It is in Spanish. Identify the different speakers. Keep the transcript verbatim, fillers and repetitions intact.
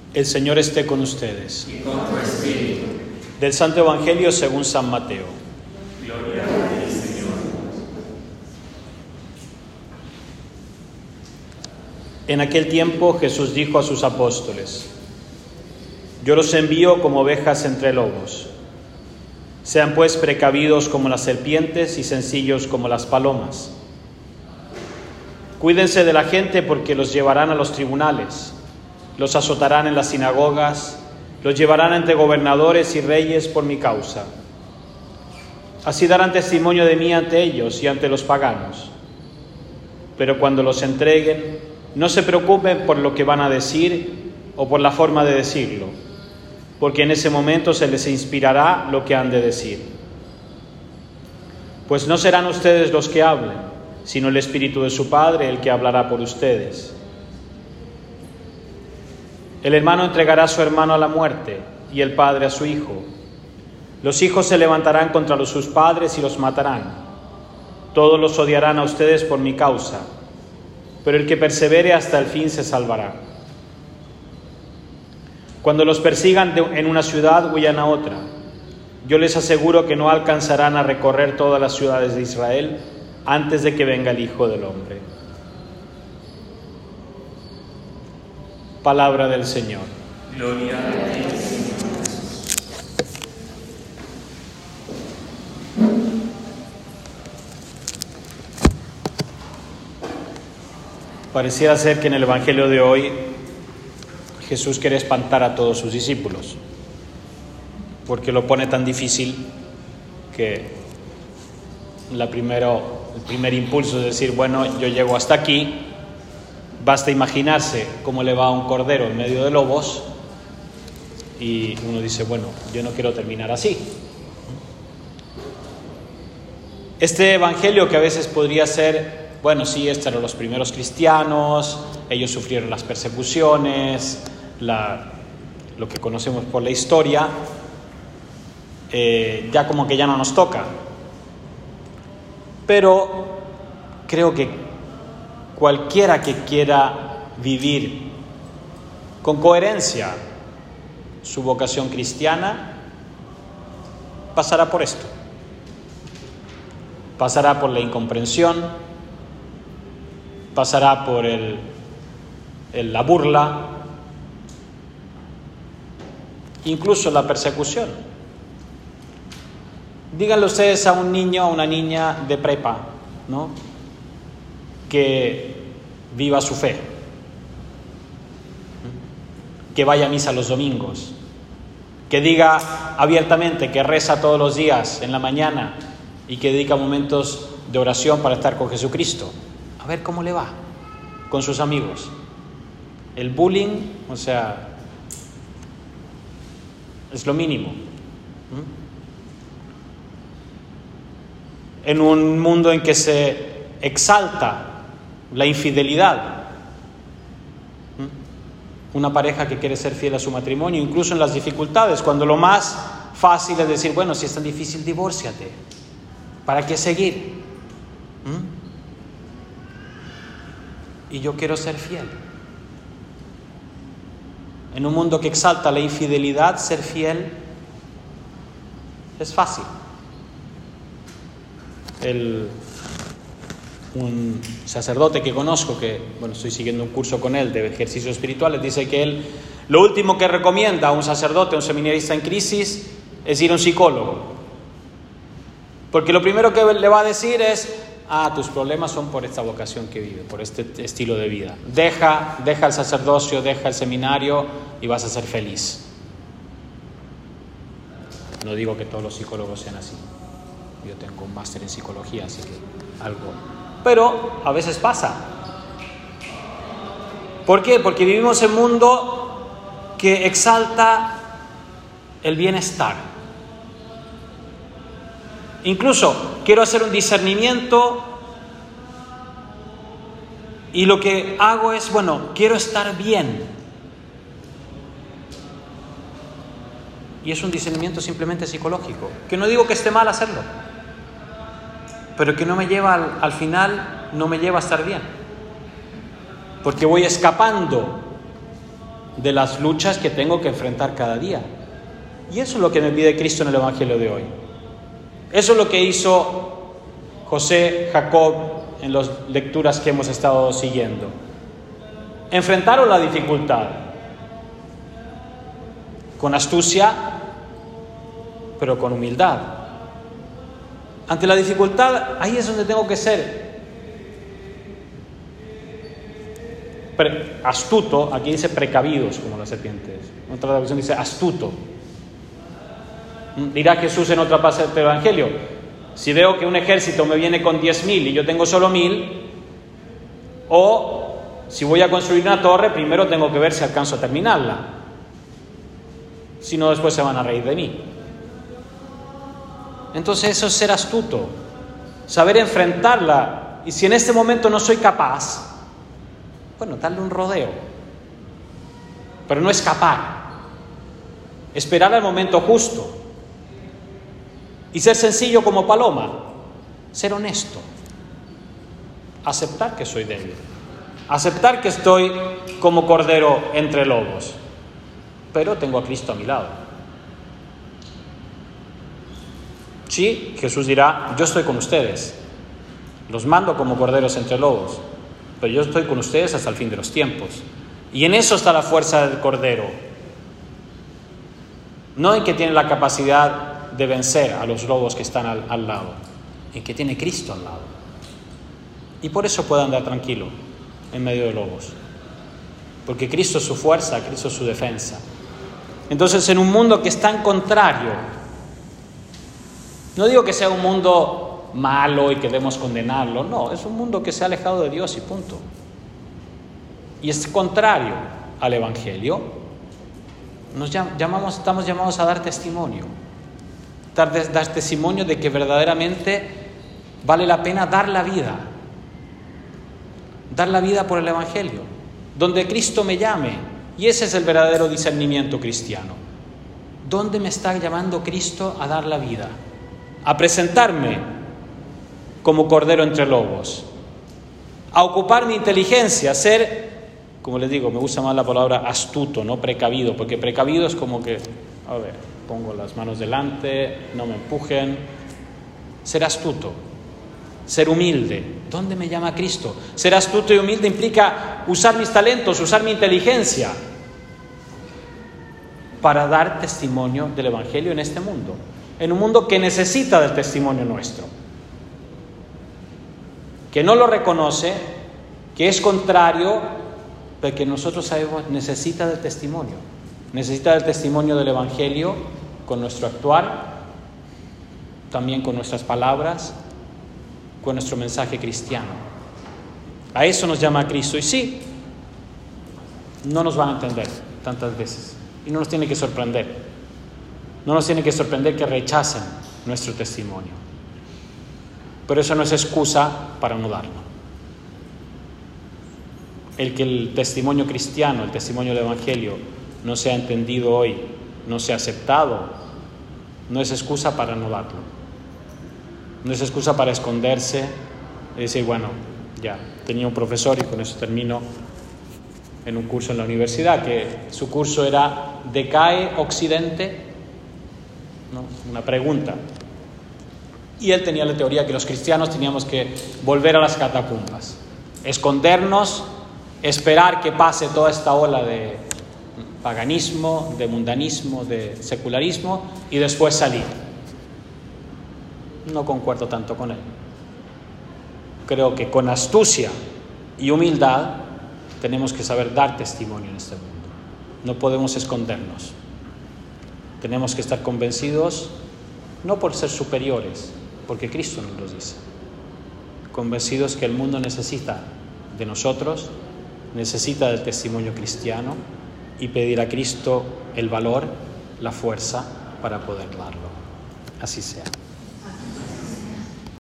Speaker 1: El Señor esté con ustedes.
Speaker 2: Y con tu espíritu.
Speaker 1: Del Santo Evangelio según San Mateo.
Speaker 2: Gloria a ti, Señor.
Speaker 1: En aquel tiempo Jesús dijo a sus apóstoles: Yo los envío como ovejas entre lobos. Sean pues precavidos como las serpientes y sencillos como las palomas. Cuídense de la gente porque los llevarán a los tribunales, los azotarán en las sinagogas, los llevarán ante gobernadores y reyes por mi causa. Así darán testimonio de mí ante ellos y ante los paganos. Pero cuando los entreguen, no se preocupen por lo que van a decir o por la forma de decirlo, porque en ese momento se les inspirará lo que han de decir. Pues no serán ustedes los que hablen, sino el Espíritu de su Padre el que hablará por ustedes. El hermano entregará a su hermano a la muerte y el padre a su hijo. Los hijos se levantarán contra los sus padres y los matarán. Todos los odiarán a ustedes por mi causa, pero el que persevere hasta el fin se salvará. Cuando los persigan de, en una ciudad, huyan a otra. Yo les aseguro que no alcanzarán a recorrer todas las ciudades de Israel antes de que venga el Hijo del Hombre. Palabra del Señor.
Speaker 2: Gloria a ti, Señor Jesús.
Speaker 1: Pareciera ser que en el Evangelio de hoy Jesús quiere espantar a todos sus discípulos, porque lo pone tan difícil que la primero, el primer impulso es decir, bueno, yo llego hasta aquí. Basta imaginarse cómo le va a un cordero en medio de lobos y uno dice, bueno, yo no quiero terminar así. Este evangelio que a veces podría ser, bueno, sí, estos eran los primeros cristianos, ellos sufrieron las persecuciones, la, lo que conocemos por la historia, eh, ya como que ya no nos toca. Pero creo que cualquiera que quiera vivir con coherencia su vocación cristiana, pasará por esto. Pasará por la incomprensión, pasará por el, el, la burla, incluso la persecución. Díganle ustedes a un niño, a una niña de prepa, ¿no?, que viva su fe, que vaya a misa los domingos, que diga abiertamente que reza todos los días en la mañana y que dedica momentos de oración para estar con Jesucristo. A ver cómo le va con sus amigos. El bullying, o sea, es lo mínimo. En un mundo en que se exalta la infidelidad, una pareja que quiere ser fiel a su matrimonio, incluso en las dificultades, cuando lo más fácil es decir, bueno, si es tan difícil, divórciate, ¿para qué seguir? ¿Mm? Y yo quiero ser fiel. En un mundo que exalta la infidelidad, ser fiel es fácil. El un sacerdote que conozco, que bueno, estoy siguiendo un curso con él de ejercicios espirituales, dice que él lo último que recomienda a un sacerdote, a un seminarista en crisis, es ir a un psicólogo, porque lo primero que le va a decir es, ah, tus problemas son por esta vocación que vive, por este estilo de vida, deja, deja el sacerdocio, deja el seminario y vas a ser feliz. No digo que todos los psicólogos sean así, yo tengo un máster en psicología, así que algo... Pero a veces pasa. ¿Por qué? Porque vivimos en un mundo que exalta el bienestar. Incluso quiero hacer un discernimiento y lo que hago es, bueno, quiero estar bien. Y es un discernimiento simplemente psicológico, que no digo que esté mal hacerlo, pero que no me lleva al, al final, no me lleva a estar bien. Porque voy escapando de las luchas que tengo que enfrentar cada día. Y eso es lo que me pide Cristo en el Evangelio de hoy. Eso es lo que hizo José, Jacob en las lecturas que hemos estado siguiendo. Enfrentaron la dificultad con astucia, pero con humildad. Ante la dificultad, ahí es donde tengo que ser pre- astuto. Aquí dice precavidos, como las serpientes. En otra traducción dice astuto. Dirá Jesús en otra parte del Evangelio: si veo que un ejército me viene con diez mil y yo tengo solo mil, o si voy a construir una torre, primero tengo que ver si alcanzo a terminarla. Si no, después se van a reír de mí. Entonces eso es ser astuto, saber enfrentarla. Y si en este momento no soy capaz, bueno, darle un rodeo, pero no escapar. Esperar al momento justo y ser sencillo como paloma, ser honesto, aceptar que soy débil, aceptar que estoy como cordero entre lobos, pero tengo a Cristo a mi lado. Sí, Jesús dirá: yo estoy con ustedes, los mando como corderos entre lobos, pero yo estoy con ustedes hasta el fin de los tiempos. Y en eso está la fuerza del cordero, no en que tiene la capacidad de vencer a los lobos que están al, al lado, en que tiene Cristo al lado. Y por eso puede andar tranquilo en medio de lobos, porque Cristo es su fuerza, Cristo es su defensa. Entonces, en un mundo que es tan contrario, no digo que sea un mundo malo y que debemos condenarlo, no, es un mundo que se ha alejado de Dios y punto. Y es contrario al Evangelio. Nos llamamos, estamos llamados a dar testimonio, dar, dar testimonio de que verdaderamente vale la pena dar la vida, dar la vida por el Evangelio, donde Cristo me llame. Y ese es el verdadero discernimiento cristiano. ¿Dónde me está llamando Cristo a dar la vida? A presentarme como cordero entre lobos, a ocupar mi inteligencia, a ser, como les digo, me gusta más la palabra astuto, no precavido, porque precavido es como que, a ver, pongo las manos delante, no me empujen. Ser astuto, ser humilde. ¿Dónde me llama Cristo? Ser astuto y humilde implica usar mis talentos, usar mi inteligencia para dar testimonio del Evangelio en este mundo, en un mundo que necesita del testimonio nuestro, que no lo reconoce, que es contrario, pero que nosotros sabemos necesita del testimonio, necesita del testimonio del Evangelio con nuestro actuar, también con nuestras palabras, con nuestro mensaje cristiano. A eso nos llama Cristo. Y sí, no nos van a entender tantas veces y no nos tiene que sorprender. No nos tiene que sorprender que rechacen nuestro testimonio. Pero eso no es excusa para no darlo. El que el testimonio cristiano, el testimonio del Evangelio, no sea entendido hoy, no sea aceptado, no es excusa para no darlo. No es excusa para esconderse y decir, bueno, ya, tenía un profesor, y con eso termino, en un curso en la universidad, que su curso era ¿decae Occidente? ¿No? Una pregunta. Y él tenía la teoría que los cristianos teníamos que volver a las catacumbas, escondernos, esperar que pase toda esta ola de paganismo, de mundanismo, de secularismo, y después salir. No concuerdo tanto con él. Creo que con astucia y humildad tenemos que saber dar testimonio en este mundo. No podemos escondernos. Tenemos que estar convencidos, no por ser superiores, porque Cristo nos lo dice, convencidos que el mundo necesita de nosotros, necesita del testimonio cristiano, y pedir a Cristo el valor, la fuerza para poder darlo. Así sea.